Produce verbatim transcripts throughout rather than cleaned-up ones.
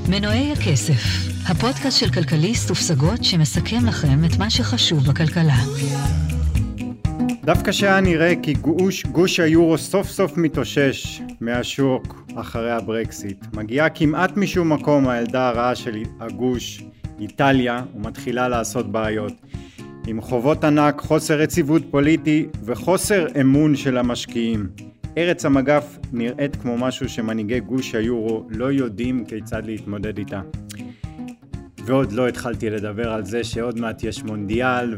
מנועי הכסף, הפודקאסט של כלכליסט ופסגות שמסכם לכם את מה שחשוב בכלכלה. דווקא שהיה נראה כי גוש, גוש היורו סוף סוף מתאושש מהשוק אחרי הברקסיט. מגיעה כמעט משום מקום הילדה הרעה של הגוש, איטליה, ומתחילה לעשות בעיות. עם חובות ענק, חוסר יציבות פוליטי וחוסר אמון של המשקיעים. ארץ המגף נראית כמו משהו שמנהיגי גוש היורו לא יודעים כיצד להתמודד איתה. ועוד לא התחלתי לדבר על זה שעוד מעט יש מונדיאל,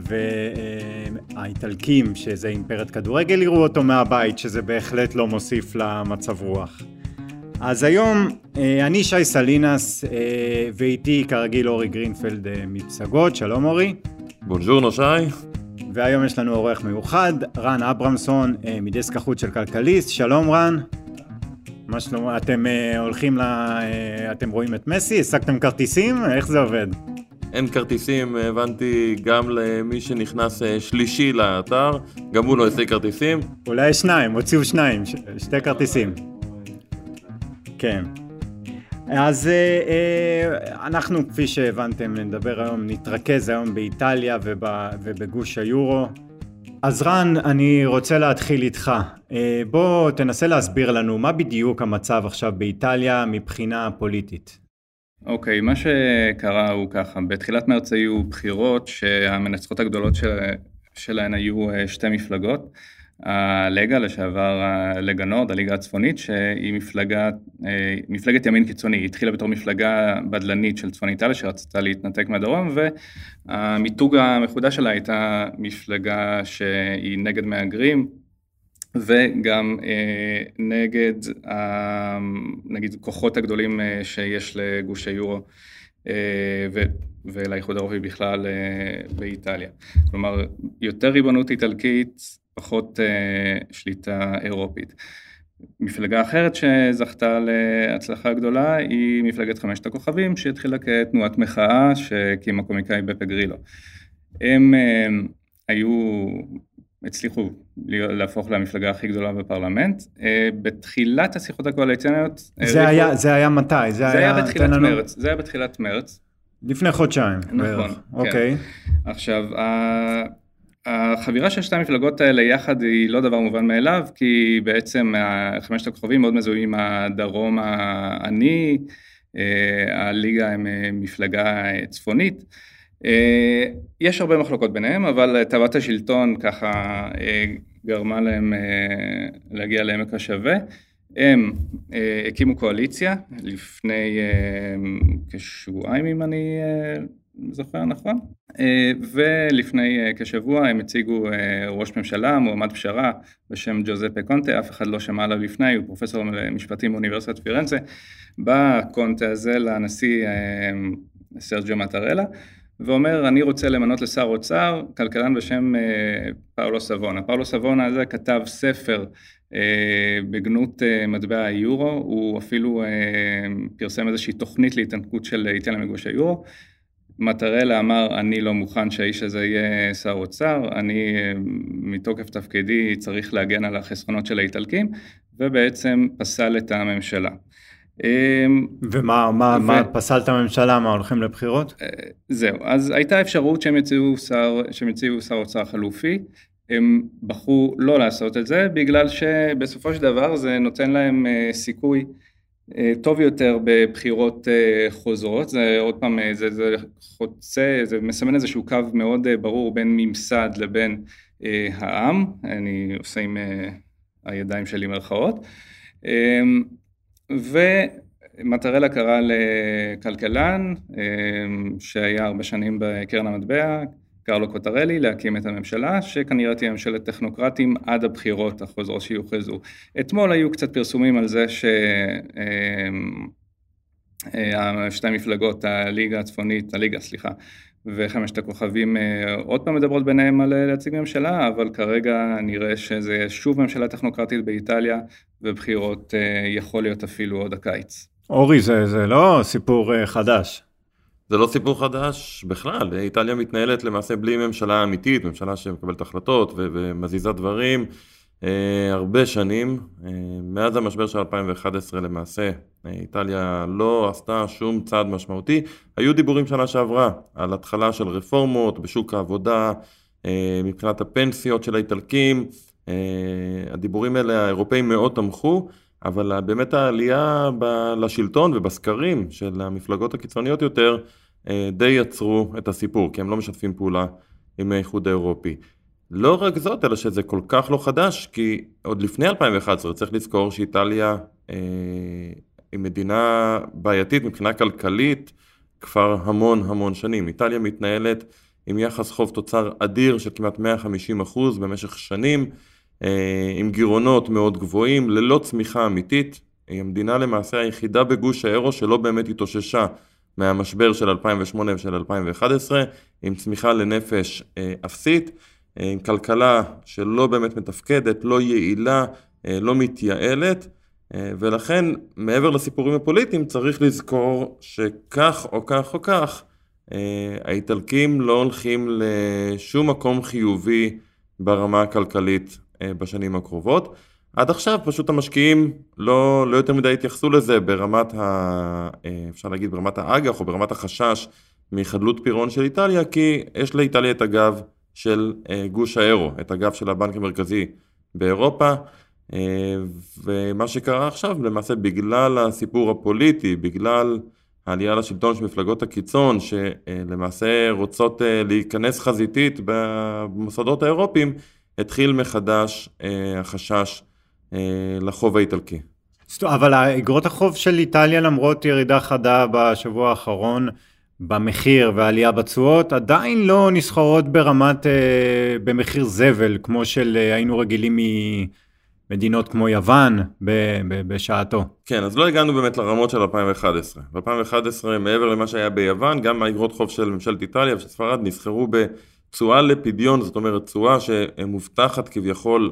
והאיטלקים, שזה אימפרית כדורגל, יראו אותו מהבית, שזה בהחלט לא מוסיף למצב רוח. אז היום אני שי סלינס, ואיתי כרגיל אורי גרינפלד מפסגות. שלום אורי. בונז'ורנו שי. והיום יש לנו אורח מיוחד, רן אברמסון, מדסק החוץ של כלכליסט. שלום רן. מה שלום, אתם הולכים, לה, אתם רואים את מסי? השגתם כרטיסים? איך זה עובד? אין כרטיסים, הבנתי גם למי שנכנס שלישי לאתר, גם הוא לא השיג כרטיסים. אולי שניים, הוציאו שניים, שתי כרטיסים. כן. אז אנחנו, כפי שהבנתם, נדבר היום, נתרכז היום באיטליה ובגוש היורו. אז רן, אני רוצה להתחיל איתך. בוא תנסה להסביר לנו מה בדיוק המצב עכשיו באיטליה מבחינה פוליטית. אוקיי, מה שקרה הוא ככה, בתחילת מרץ היו בחירות שהמנצחות הגדולות של, שלהן היו שתי מפלגות. הליגה לשעבר, ליגה נורד, הליגה הצפונית, שהיא מפלגה, מפלגת ימין קיצוני, היא התחילה בתור מפלגה בדלנית של צפון איטליה, שרצתה להתנתק מהדרום, והמיתוג המחודש שלה הייתה מפלגה שהיא נגד מהגרים, וגם אה, נגד, אה, נגיד, כוחות הגדולים אה, שיש לגוש היורו, אה, ו, ולאיחוד האירופי בכלל אה, באיטליה. כלומר, יותר ריבונות איטלקית, פחות uh, שליטה אירופית. מפלגה אחרת שזכתה להצלחה גדולה היא מפלגת חמשת הכוכבים, שהתחילה כתנועת מחאה שהקימה קומיקאי בפה גרילו. הם uh, היו, הצליחו להפוך למפלגה הכי גדולה בפרלמנט. Uh, בתחילת השיחות הקואליציוניות... זה, היה, ריבו, זה היה מתי? זה, זה היה, היה בתחילת לנו... מרץ. זה היה בתחילת מרץ. לפני חודשיים. נכון. בערך. אוקיי. כן. עכשיו, ה... החבירה של שתי המפלגות האלה יחד היא לא דבר מובן מאליו, כי בעצם חמשת הכוכבים מאוד מזוהים עם הדרום העני, הליגה הם מפלגה צפונית. יש הרבה מחלוקות ביניהם, אבל תאוות השלטון ככה גרמה להם להגיע לעמק השווה. הם הקימו קואליציה לפני כשבועיים, אם אני זוכר נכון, ולפני כשבוע הם הציגו ראש ממשלה, מועמד פשרה בשם ג'וזפה קונטה, אף אחד לא שמע עליו לפני, הוא פרופסור למשפטים באוניברסיטת פירנצה, בקונטה הזה לנשיא סרג'יו מטרלה, ואומר, אני רוצה למנות לשר אוצר, כלכלן בשם פאולו סבונה. פאולו סבונה הזה כתב ספר בגנות מטבע היורו, הוא אפילו פרסם איזושהי תוכנית להתענקות של איטליה מגוש היורו, מטרלה אמר, אני לא מוכן שהאיש הזה יהיה שר אוצר, אני מתוקף תפקידי צריך להגן על החסרונות של האיטלקים, ובעצם פסל את הממשלה. ומה מה, ו... מה פסל את הממשלה? מה, הולכים לבחירות? זהו, אז הייתה אפשרות שהם יציעו שר, שהם יציעו שר אוצר חלופי, הם בחרו לא לעשות את זה, בגלל שבסופו של דבר זה נותן להם סיכוי, טוב יותר בבחירות חוזרות, זה עוד פעם, זה, זה חוצה, זה מסמן איזשהו קו מאוד ברור בין ממסד לבין אה, העם, אני עושה עם אה, הידיים שלי מרכאות, אה, ומטרלה קרא לכלכלן, אה, שהיה הרבה שנים בקרן המטבע, קרלו קוטרלי, להקים את הממשלה, שכנראה תהיה ממשלת טכנוקרטים עד הבחירות החוזרות שיוכרזו. אתמול היו קצת פרסומים על זה ששתי מפלגות, הליגה הצפונית, הליגה, סליחה, וחמשת הכוכבים עוד פעם מדברות ביניהם על להציג ממשלה, אבל כרגע נראה שזה שוב ממשלה טכנוקרטית באיטליה, ובחירות יכול להיות אפילו עוד הקיץ. אורי, זה, זה לא סיפור חדש. זה לא סיפור חדש בכלל, איטליה מתנהלת למעשה בלי ממשלה אמיתית, ממשלה שמקבלת החלטות ו- ומזיזה דברים, הרבה שנים, מאז המשבר של אלפיים ואחת עשרה למעשה, איטליה לא עשתה שום צעד משמעותי. היו דיבורים שנה שעברה על התחלה של רפורמות בשוק העבודה, מבחינת הפנסיות של האיטלקים, הדיבורים האלה האירופאים מאוד תמכו, אבל באמת העלייה לשלטון ובסקרים של המפלגות הקיצוניות יותר, די יצרו את הסיפור, כי הם לא משתפים פעולה עם האיחוד האירופי. לא רק זאת, אלא שזה כל כך לא חדש, כי עוד לפני אלפיים ואחת עשרה צריך לזכור שאיטליה אה, היא מדינה בעייתית מבחינה כלכלית כבר המון המון שנים. איטליה מתנהלת עם יחס חוב תוצר אדיר של כמעט מאה וחמישים אחוז במשך שנים, אה, עם גירעונות מאוד גבוהים, ללא צמיחה אמיתית. היא המדינה למעשה היחידה בגוש האירו שלא באמת התאוששה מהמשבר של אלפיים ושמונה ושל אלפיים ואחת עשרה, עם צמיחה לנפש אה, אפסית, עם כלכלה שלא באמת מתפקדת, לא יעילה, לא מתייעלת, ולכן מעבר לסיפורים הפוליטיים צריך לזכור שכך או כך או כך, האיטלקים לא הולכים לשום מקום חיובי ברמה הכלכלית בשנים הקרובות. עד עכשיו פשוט המשקיעים לא, לא יותר מדי התייחסו לזה ברמת, ה, אפשר להגיד ברמת האג"ח או ברמת החשש מחדלות פירעון של איטליה, כי יש לאיטליה את הגב של גוש האירו, את הגב של הבנק המרכזי באירופה, ומה שקרה עכשיו למעשה בגלל הסיפור הפוליטי, בגלל העלייה לשלטון של מפלגות הקיצון, שלמעשה רוצות להיכנס חזיתית במוסדות האירופיים, התחיל מחדש החשש לחוב האיטלקי. אבל אגרות החוב של איטליה למרות ירידה חדה בשבוע האחרון, במחיר והעלייה בתשואות, עדיין לא נסחרות ברמת, במחיר זבל, כמו של היינו רגילים ממדינות כמו יוון בשעתו. כן, אז לא הגענו באמת לרמות של אלפיים ואחת עשרה. ב-אלפיים ואחת עשרה, מעבר למה שהיה ביוון, גם האגרות חוב של ממשלת איטליה ושל ספרד נסחרו בתשואה לפדיון, זאת אומרת, תשואה שמובטחת כביכול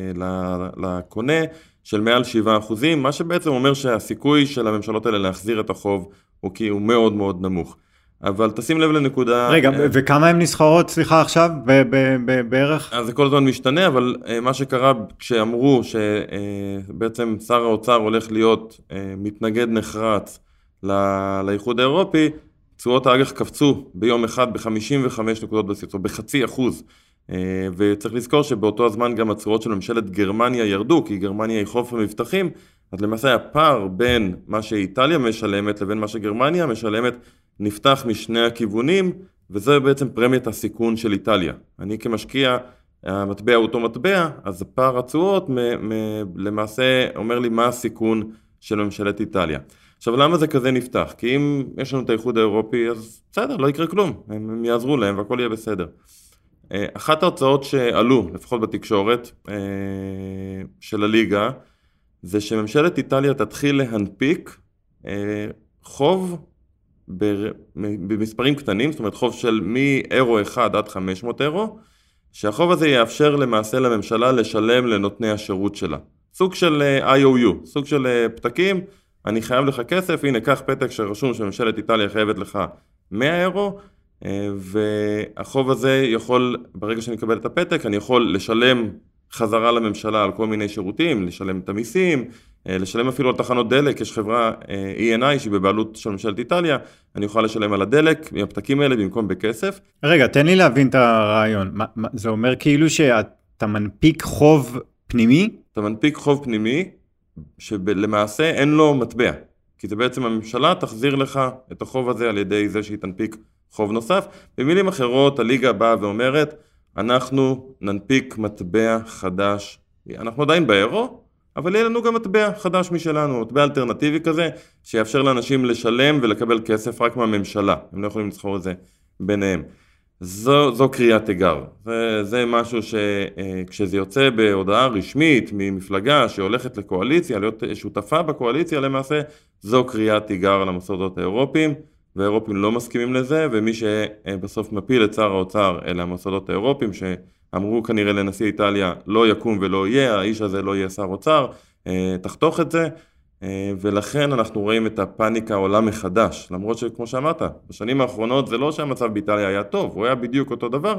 לקונה של מעל שבעה אחוזים, מה שבעצם אומר שהסיכוי של הממשלות האלה להחזיר את החוב הוא כי הוא מאוד מאוד נמוך. אבל תשים לב לנקודה... רגע, וכמה הם נסחרות, סליחה, עכשיו, בערך? אז זה כל הזמן משתנה, אבל מה שקרה כשאמרו שבעצם שר האוצר הולך להיות מתנגד נחרץ לאיחוד האירופי, תשואות האג"ח קפצו ביום אחד ב-חמישים וחמש נקודות בסיס, או בחצי אחוז. וצריך לזכור שבאותו הזמן גם התשואות של ממשלת גרמניה ירדו, כי גרמניה היא חוף המבטחים, אז למעשה הפער בין מה שאיטליה משלמת לבין מה שגרמניה משלמת, נפתח משני הכיוונים, וזה בעצם פרמיית הסיכון של איטליה. אני כמשקיע, המטבע הוא אותו מטבע, אז הפער התשואות למעשה אומר לי מה הסיכון של ממשלת איטליה. עכשיו, למה זה כזה נפתח? כי אם יש לנו את האיחוד האירופי, אז בסדר, לא יקרה כלום. הם, הם יעזרו להם והכל יהיה בסדר. אחת ההוצאות שעלו, לפחות בתקשורת של הליגה, זה שממשלת איטליה תתחיל להנפיק חוב במספרים קטנים, זאת אומרת חוב של מאירו אחד עד חמש מאות אירו, שהחוב הזה יאפשר למעשה לממשלה לשלם לנותני השירות שלה. סוג של איי או יו, סוג של פתקים, אני חייב לך כסף, הנה קח פתק שרשום שממשלת איטליה חייבת לך מאה אירו, והחוב הזה יכול, ברגע שאני אקבל את הפתק, אני יכול לשלם חזרה לממשלה על כל מיני שירותים, לשלם את המיסים, לשלם אפילו על תחנות דלק, יש חברה אי אן איי שהיא בבעלות של ממשלת איטליה, אני אוכל לשלם על הדלק, מהפתקים האלה במקום בכסף. רגע, תן לי להבין את הרעיון, מה, מה, זה אומר כאילו שאתה מנפיק חוב פנימי? אתה מנפיק חוב פנימי, שלמעשה אין לו מטבע, כי זה בעצם הממשלה תחזיר לך את החוב הזה על ידי זה שהיא תנפיק חוב נוסף. במילים אחרות, הליגה באה ואומרת, אנחנו ננפיק מטבע חדש, אנחנו עדיין באירו, אבל יהיה לנו גם מטבע חדש משלנו, מטבע אלטרנטיבי כזה, שיאפשר לאנשים לשלם ולקבל כסף רק מהממשלה, הם לא יכולים לסחור את זה ביניהם. זו, זו קריאת תיגר, זה, זה משהו שכשזה יוצא בהודעה רשמית ממפלגה שהולכת לקואליציה, להיות שותפה בקואליציה למעשה, זו קריאת תיגר למוסדות האירופיים, והאירופים לא מסכימים לזה, ומי שבסוף מפיל את שר האוצר אלה המוסדות האירופיים, שאמרו כנראה לנשיא איטליה, לא יקום ולא יהיה, האיש הזה לא יהיה שר אוצר, תחתוך את זה, ולכן אנחנו רואים את הפאניקה עולה מחדש, למרות שכמו שאמרת, בשנים האחרונות זה לא שהמצב באיטליה היה טוב, הוא היה בדיוק אותו דבר,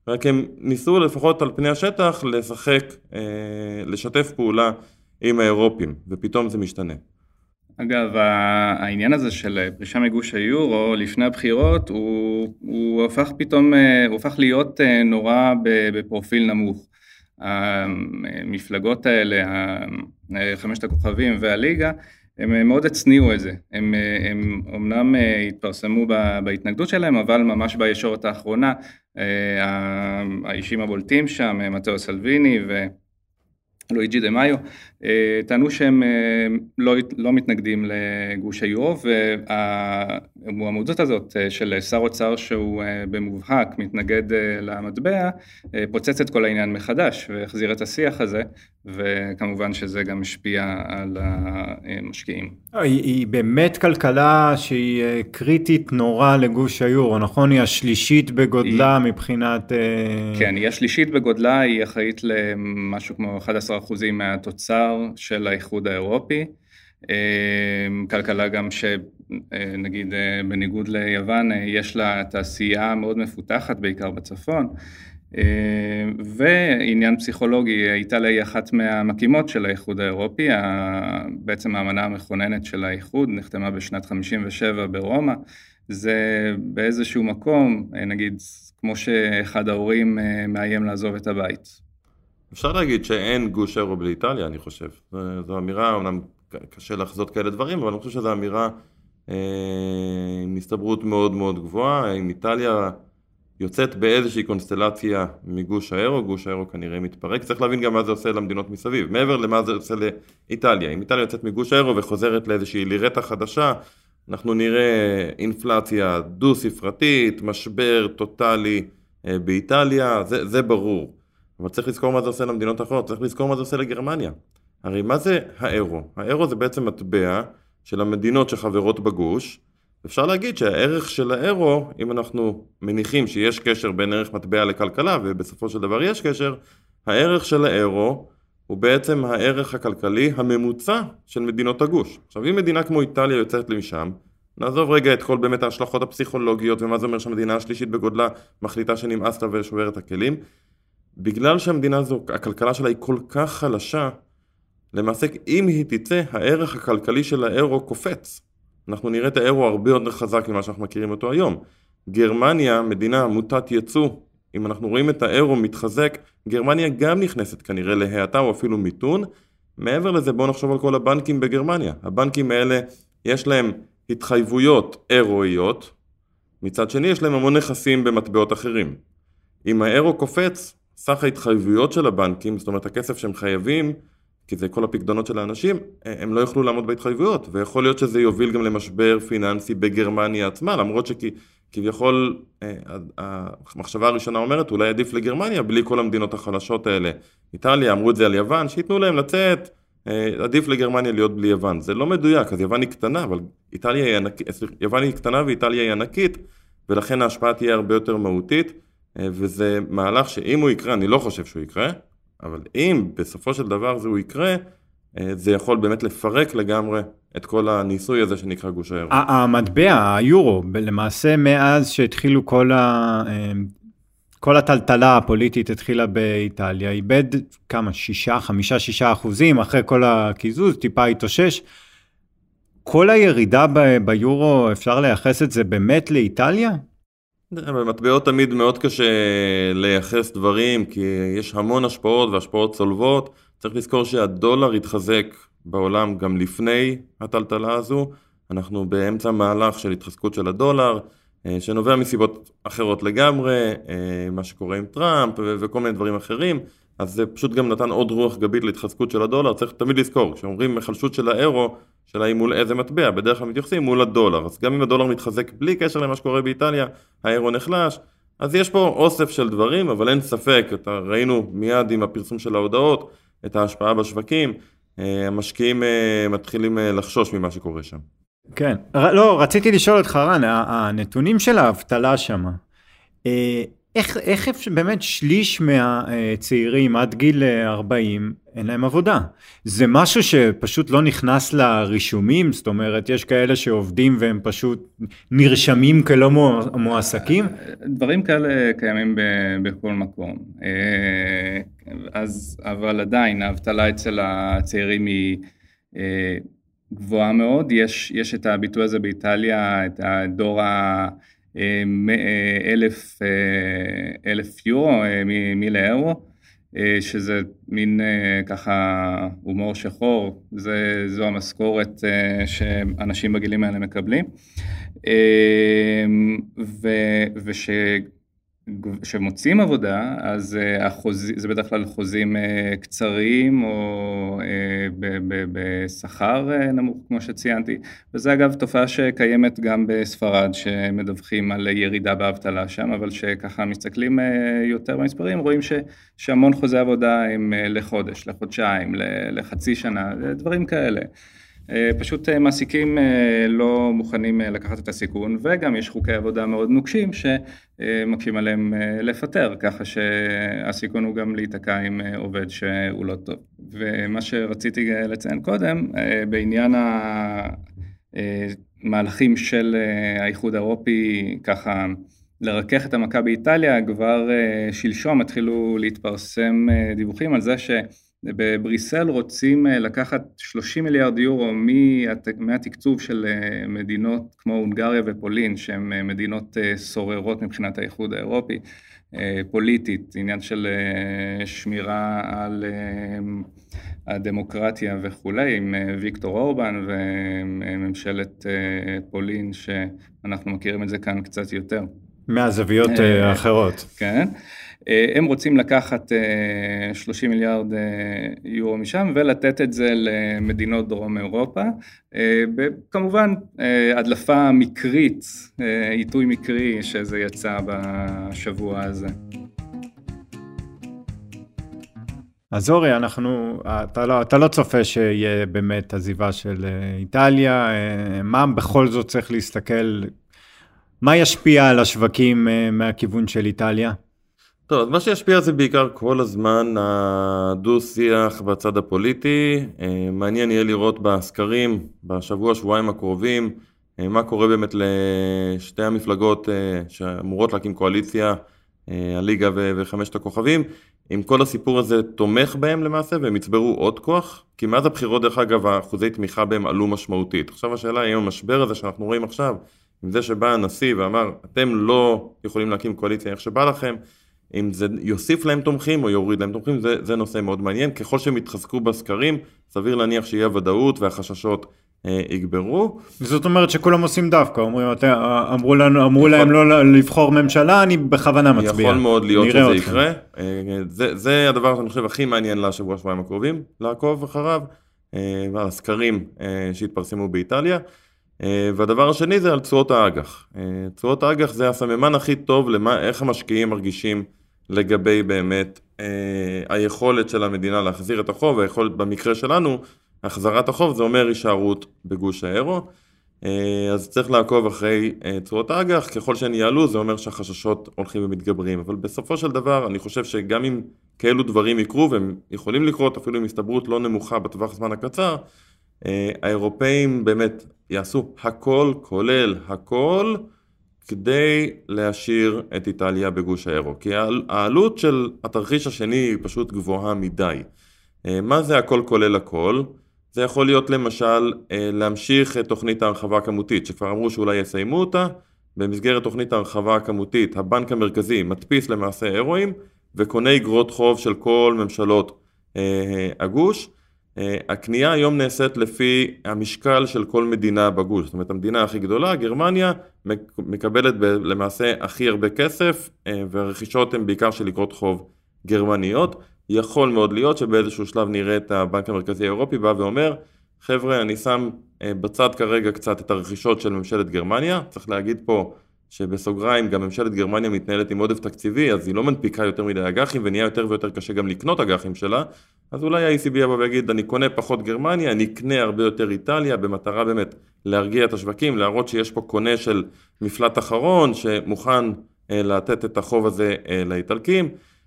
רק הם ניסו לפחות על פני השטח לשחק, לשתף פעולה עם האירופים, ופתאום זה משתנה. אגב, העניין הזה של פרישה מגוש היורו לפני הבחירות, הוא, הוא הפך פתאום, הוא הפך להיות נורא בפרופיל נמוך. המפלגות האלה, חמשת הכוכבים והליגה, הם מאוד הצניעו את זה. הם, הם אומנם התפרסמו בהתנגדות שלהם, אבל ממש בישורת האחרונה, האישים הבולטים שם, מתאו סלוויני ו... לואיג'י דה מאיו, טענו שהם לא, לא מתנגדים לגוש היורו, והמועמדות הזאת של שר אוצר שהוא במובהק מתנגד למטבע, פוצץ את כל העניין מחדש, והחזיר את השיח הזה, וכמובן שזה גם משפיע על המשקיעים. היא, היא באמת כלכלה שהיא קריטית נורא לגוש היורו, נכון? היא השלישית בגודלה היא... מבחינת... כן, היא השלישית בגודלה, היא אחראית למשהו כמו אחד עשר אחוזים מהתוצר של האיחוד האירופי, כלכלה גם שנגיד בניגוד ליוון יש לה תעשייה מאוד מפותחת בעיקר בצפון, ועניין פסיכולוגי, איטליה היא אחת מהמקימות של האיחוד האירופי, בעצם האמנה המכוננת של האיחוד נחתמה בשנת חמישים ושבע ברומא, זה באיזשהו מקום, נגיד כמו שאחד ההורים מאיים לעזוב את הבית. אפשר להגיד שאין גוש אירו בלי איטליה, אני חושב. זו אמירה, אומנם קשה לחזות כאלה דברים, אבל אני חושב שזו אמירה אה, עם הסתברות מאוד מאוד גבוהה. אם איטליה יוצאת באיזושהי קונסטלציה מגוש האירו, גוש האירו כנראה מתפרק. צריך להבין גם מה זה עושה למדינות מסביב. מעבר למה זה עושה לאיטליה. אם איטליה יוצאת מגוש האירו וחוזרת לאיזושהי לירטה חדשה, אנחנו נראה אינפלציה דו-ספרתית, משבר טוטלי אה, באיטליה, זה, זה ברור. אבל צריך לזכור מה זה עושה למדינות האחרות, צריך לזכור מה זה עושה לגרמניה. הרי מה זה האירו? האירו זה בעצם מטבע של המדינות שחברות בגוש. אפשר להגיד שהערך של האירו, אם אנחנו מניחים שיש קשר בין ערך מטבע לכלכלה, ובסופו של דבר יש קשר, הערך של האירו הוא בעצם הערך הכלכלי הממוצע של מדינות הגוש. עכשיו, אם מדינה כמו איטליה יוצאת למשם, נעזוב רגע את כל באמת ההשלכות הפסיכולוגיות, ומה זה אומר שהמדינה השלישית בגודלה מחליטה שנמאס לה ושוברת הכלים, בגלל שהמדינה הזו, הכלכלה שלה היא כל כך חלשה, למעשה אם היא תצא, הערך הכלכלי של האירו קופץ. אנחנו נראה את האירו הרבה יותר חזק ממה שאנחנו מכירים אותו היום. גרמניה, מדינה מוטת ייצוא, אם אנחנו רואים את האירו מתחזק, גרמניה גם נכנסת כנראה להאטה או אפילו מיתון. מעבר לזה בואו נחשוב על כל הבנקים בגרמניה. הבנקים האלה יש להם התחייבויות אירואיות, מצד שני יש להם המון נכסים במטבעות אחרים. אם האירו קופץ, סך ההתחייבויות של הבנקים, זאת אומרת הכסף שהם חייבים, כי זה כל הפקדונות של האנשים, הם לא יוכלו לעמוד בהתחייבויות, ויכול להיות שזה יוביל גם למשבר פיננסי בגרמניה עצמה, למרות שכביכול המחשבה הראשונה אומרת, אולי עדיף לגרמניה, בלי כל המדינות החלשות האלה. איטליה, אמרו את זה על יוון, שיתנו להם לצאת, עדיף לגרמניה להיות בלי יוון. זה לא מדויק, אז יוון היא קטנה, אבל איטליה היא ענקית, יוון היא קטנה ואיטליה היא ענקית, ולכן ההשפעה תהיה הרבה יותר מהותית, וזה מהלך שאם הוא יקרה, אני לא חושב שהוא יקרה, אבל אם בסופו של דבר זה הוא יקרה, זה יכול באמת לפרק לגמרי את כל הניסוי הזה שנקרא גוש האירו. המטבע, היורו, למעשה מאז שהתחילו כל ה... כל הטלטלה הפוליטית התחילה באיטליה, איבד כמה, שישה, חמישה, שישה אחוזים, אחרי כל הכיזוז, טיפה התאושש. כל הירידה ב- ביורו, אפשר לייחס את זה באמת לאיטליה? במטבעות תמיד מאוד קשה לייחס דברים, כי יש המון השפעות והשפעות צולבות. צריך לזכור שהדולר התחזק בעולם גם לפני הטלטלה הזו. אנחנו באמצע מהלך של התחזקות של הדולר, שנובע מסיבות אחרות לגמרי, מה שקורה עם טראמפ וכל מיני דברים אחרים. אז זה פשוט גם נתן עוד רוח גבית להתחזקות של הדולר. צריך תמיד לזכור, כשאומרים מחלשות של האירו, שלה היא מול איזה מטבע, בדרך כלל מתייחסים מול הדולר. אז גם אם הדולר מתחזק בלי קשר למה שקורה באיטליה, האירו נחלש. אז יש פה אוסף של דברים, אבל אין ספק, אתה ראינו מיד עם הפרסום של ההודעות, את ההשפעה בשווקים, המשקיעים מתחילים לחשוש ממה שקורה שם. כן, לא, רציתי לשאול אותך רן, הנתונים של האבטלה שם, איך, איך אפשר, באמת שליש מהצעירים עד גיל ארבעים אין להם עבודה. זה משהו שפשוט לא נכנס לרישומים, זאת אומרת, יש כאלה שעובדים והם פשוט נרשמים כלא מועסקים? דברים כאלה קיימים בכל מקום. אז, אבל עדיין, האבטלה אצל הצעירים היא גבוהה מאוד. יש, יש את הביטוי הזה באיטליה, את הדור ה... אלף, אלף יורו, מילה אירו, שזה מין ככה הומור שחור, זה, זו המשכורת שאנשים בגילים האלה מקבלים, ו, וש... כשמוצאים עבודה, אז החוז... זה בדרך כלל חוזים קצרים או בשכר נמוך כמו שציינתי, וזה אגב תופעה שקיימת גם בספרד שמדווחים על ירידה באבטלה שם, אבל שככה מסתכלים יותר במספרים, רואים ש... שהמון חוזי עבודה הם לחודש, לחודשיים, לחצי שנה, דברים כאלה. פשוט מעסיקים לא מוכנים לקחת את הסיכון, וגם יש חוקי עבודה מאוד נוקשים שמקשים עליהם לפטר, ככה שהסיכון הוא גם להיתקע עם עובד שהוא לא טוב. ומה שרציתי לציין קודם, בעניין המהלכים של האיחוד האירופי, ככה לרכך את המכה באיטליה, כבר שלשום התחילו להתפרסם דיווחים על זה ש... בבריסל רוצים לקחת שלושים מיליארד יורו מהתקצוב של מדינות כמו הונגריה ופולין, שהן מדינות סוררות מבחינת האיחוד האירופי, פוליטית, עניין של שמירה על הדמוקרטיה וכולי, עם ויקטור אורבן וממשלת פולין, שאנחנו מכירים את זה כאן קצת יותר. מהזוויות האחרות. כן. הם רוצים לקחת שלושים מיליארד יורו משם ולתת את זה למדינות דרום אירופה, כמובן הדלפה מקרית, עיתוי מקרי שזה יצא בשבוע הזה. אז אורי, אנחנו, אתה לא, אתה לא צופה שיהיה באמת עזיבה של איטליה, מה בכל זאת צריך להסתכל, מה ישפיע על השווקים מהכיוון של איטליה? טוב, אז מה שישפיע זה בעיקר כל הזמן הדו-שיח בצד הפוליטי. מעניין יהיה לראות בסקרים בשבוע, שבועיים הקרובים, מה קורה באמת לשתי המפלגות שאמורות להקים קואליציה, הליגה וחמשת הכוכבים. אם כל הסיפור הזה תומך בהם למעשה והם יצברו עוד כוח, כי מאז הבחירות דרך אגב האחוזי תמיכה בהם עלו משמעותית. עכשיו השאלה היא, עם המשבר הזה שאנחנו רואים עכשיו, עם זה שבא הנשיא ואמר, אתם לא יכולים להקים קואליציה איך שבא לכם, אם זה יוסיף להם תומכים או יוריד להם תומכים, זה, זה נושא מאוד מעניין. ככל שהם יתחזקו בסקרים, סביר להניח שיהיה ודאות והחששות אה, יגברו. זאת אומרת שכולם עושים דווקא, אומרים, אמרו, לנו, אמרו להם לא לבחור ממשלה, אני בכוונה מצביע. יכול מאוד להיות שזה אתכם. יקרה. אה, זה, זה הדבר שאני חושב הכי מעניין לשבוע שבועיים הקרובים, לעקוב אחריו, אה, והסקרים אה, שהתפרסמו באיטליה. והדבר השני זה על תשואות האג"ח. תשואות האג"ח זה הסממן הכי טוב למה, איך המשקיעים מרגישים לגבי באמת אה, היכולת של המדינה להחזיר את החוב, והיכולת במקרה שלנו, החזרת החוב זה אומר הישארות בגוש האירו, אה, אז צריך לעקוב אחרי אה, תשואות האג"ח, ככל שהן יעלו זה אומר שהחששות הולכים ומתגברים, אבל בסופו של דבר אני חושב שגם אם כאלו דברים יקרו, והם יכולים לקרות אפילו עם הסתברות לא נמוכה בטווח הזמן הקצר, אה, האירופאים באמת יעשו הכל, כולל הכל, כדי להשאיר את איטליה בגוש האירו. כי העלות של התרחיש השני היא פשוט גבוהה מדי. מה זה הכל כולל הכל? זה יכול להיות למשל להמשיך את תוכנית ההרחבה הכמותית, שכבר אמרו שאולי יסיימו אותה. במסגרת תוכנית ההרחבה הכמותית, הבנק המרכזי מדפיס למעשה אירואים, וקונה אגרות חוב של כל ממשלות הגוש. הקנייה היום נעשית לפי המשקל של כל מדינה בגוש, זאת אומרת המדינה הכי גדולה, גרמניה, מקבלת למעשה הכי הרבה כסף, והרכישות הן בעיקר של אגרות חוב גרמניות. יכול מאוד להיות שבאיזשהו שלב נראה את הבנק המרכזי האירופי בא ואומר, חבר'ה אני שם בצד כרגע קצת את הרכישות של ממשלת גרמניה, צריך להגיד פה שבסוגריים גם ממשלת גרמניה מתנהלת עם עודף תקציבי, אז היא לא מנפיקה יותר מדי אג"חים, ונהיה יותר ויותר קשה גם לקנות אג"חים שלה, אז אולי ה-E C B יבוא ויגיד, אני קונה פחות גרמניה, אני אקנה הרבה יותר איטליה, במטרה באמת להרגיע את השווקים, להראות שיש פה קונה של מפלט אחרון, שמוכן לתת את החוב הזה לאיטלקים.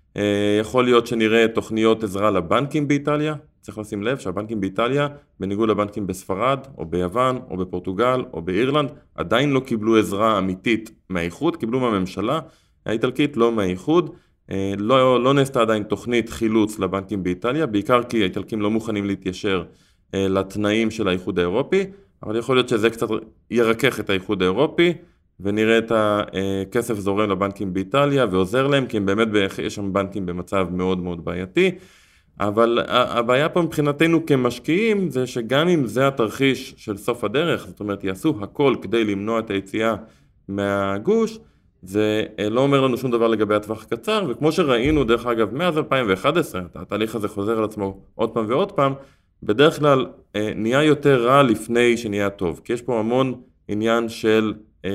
יכול להיות שנראה תוכניות עזרה לבנקים באיטליה, צריך לשים לב שהבנקים באיטליה, בניגוד לבנקים בספרד, או ביוון, או בפורטוגל, או באירלנד, עדיין לא קיבלו עזרה אמיתית מהאיחוד, קיבלו מהממשלה האיטלקית, לא מהאיחוד. לא, לא נעשתה עדיין תוכנית חילוץ לבנקים באיטליה, בעיקר כי האיטלקים לא מוכנים להתיישר לתנאים של האיחוד האירופי, אבל יכול להיות שזה קצת ירקח את האיחוד האירופי, ונראה את הכסף זורם לבנקים באיטליה, ועוזר להם, כי הם באמת, יש שם בנקים במצב מאוד מאוד בעייתי, אבל הבעיה פה מבחינתנו כמשקיעים, זה שגם אם זה התרחיש של סוף הדרך, זאת אומרת, יעשו הכל כדי למנוע את היציאה מהגוש, זה לא אומר לנו שום דבר לגבי הטווח הקצר, וכמו שראינו, דרך אגב, מאז אלפיים ואחת עשרה, התהליך הזה חוזר על עצמו עוד פעם ועוד פעם, בדרך כלל נהיה יותר רע לפני שנהיה טוב, כי יש פה המון עניין של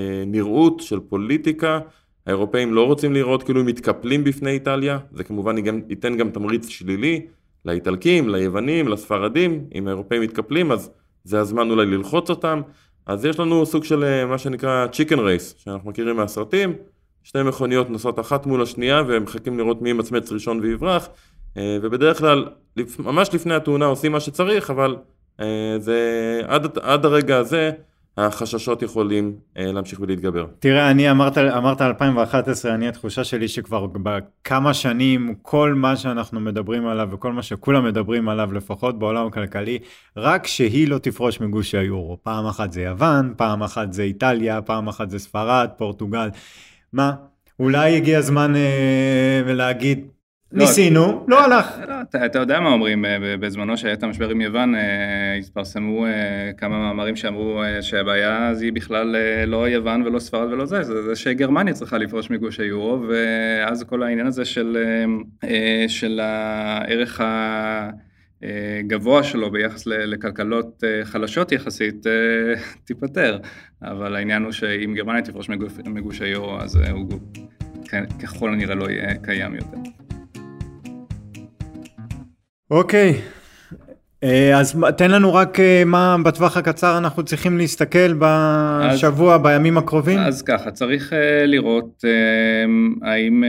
נראות, של פוליטיקה, האירופאים לא רוצים לראות כאילו מתקפלים בפני איטליה, זה כמובן ייתן גם תמריץ שלילי לאיטלקים, ליוונים, לספרדים, אם האירופאים מתקפלים אז זה הזמן אולי ללחוץ אותם, אז יש לנו סוג של מה שנקרא chicken race, שאנחנו מכירים מהסרטים, שתי מכוניות נוסעות אחת מול השנייה, והם מחכים לראות מי מצמץ ראשון ויברח, ובדרך כלל, ממש לפני התאונה עושים מה שצריך, אבל זה, עד, עד הרגע הזה, החששות יכולים להמשיך ולהתגבר. תראה, אני אמרת, אמרת אלפיים ואחת עשרה, אני התחושה שלי שכבר בכמה שנים, כל מה שאנחנו מדברים עליו, וכל מה שכולם מדברים עליו, לפחות בעולם הכלכלי, רק שהיא לא תפרוש מגוש היורו. פעם אחת זה יוון, פעם אחת זה איטליה, פעם אחת זה ספרד, פורטוגל. מה? אולי הגיע הזמן אה, להגיד, ניסינו, לא הלך. אתה יודע מה אומרים, בזמנו שהיה את המשבר עם יוון, התפרסמו כמה מאמרים שאמרו שהבעיה אז היא בכלל לא יוון ולא ספרד ולא זה, זה שגרמניה צריכה לפרוש מגוש היורו, ואז כל העניין הזה של הערך הגבוה שלו ביחס לכלכלות חלשות יחסית תיפטר, אבל העניין הוא שאם גרמניה תפרוש מגוש היורו, אז הוא ככל הנראה לא יהיה קיים יותר. אוקיי, אז תן לנו רק מה בטווח הקצר אנחנו צריכים להסתכל בשבוע, אז, בימים הקרובים. אז ככה, צריך לראות האם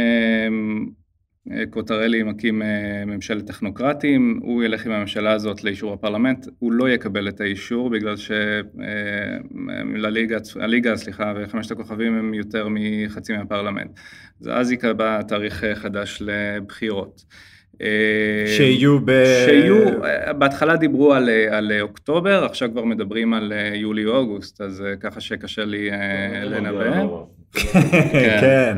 קוטרלי מקים ממשלת טכנוקרטים, הוא ילך עם הממשלה הזאת לאישור הפרלמנט, הוא לא יקבל את האישור בגלל שהליגה, סליחה, וחמשת הכוכבים הם יותר מחצי מהפרלמנט. אז יקבע תאריך חדש לבחירות. שיהיו ב... שיהיו, בהתחלה דיברו על, על אוקטובר, עכשיו כבר מדברים על יולי-אוגוסט, אז ככה שקשה לי לנבא. כן.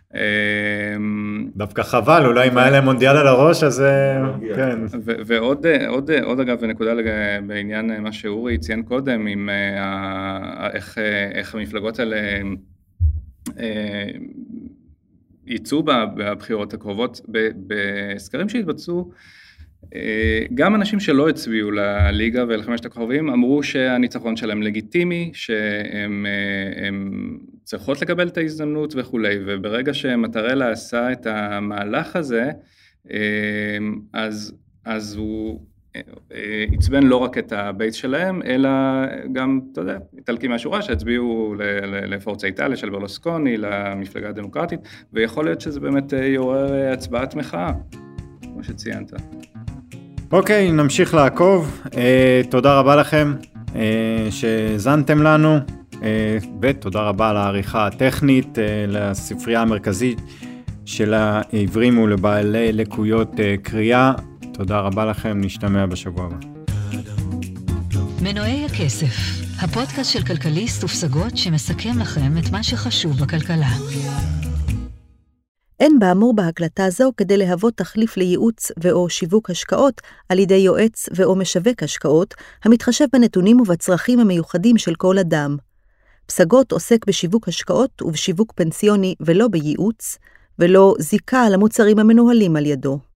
דווקא חבל, אולי אם היה להם מונדיאל על הראש, אז כן. ועוד, עוד, עוד אגב, נקודה בעניין מה שאורי ציין קודם, עם איך, איך המפלגות האלה ייצאו בבחירות הקרובות, בסקרים שהתבצעו, גם אנשים שלא הצביעו לליגה ולחמשת הכוכבים אמרו שהניצחון שלהם לגיטימי, שהם צריכות לקבל את ההזדמנות וכו'. וברגע שמטרלה עשה את המהלך הזה, אז, אז הוא הצבן לא רק את הבייס שלהם, אלא גם, אתה יודע, איטלקים מהשורה שהצביעו לפורצה איטליה של ברלוסקוני, למפלגה הדמוקרטית, ויכול להיות שזה באמת יעורר הצבעת מחאה, כמו שציינת. אוקיי, נמשיך לעקוב. תודה רבה לכם שזנתם לנו, ותודה רבה על העריכה הטכנית, לספרייה המרכזית של העברים ולבעלי לקויות קריאה. תודה רבה לכם, נשתמע בשבוע הבא. מנועי הכסף, הפודקאסט של כלכליסט ופסגות שמסכם לכם את מה שחשוב בכלכלה. אין באמור בהקלטה זו כדי להוות תחליף לייעוץ ואו שיווק השקעות על ידי יועץ ואו משווק השקעות, המתחשב בנתונים ובצרכים המיוחדים של כל אדם. פסגות עוסק בשיווק השקעות ובשיווק פנסיוני ולא בייעוץ, ולא זיקה על המוצרים המנוהלים על ידו.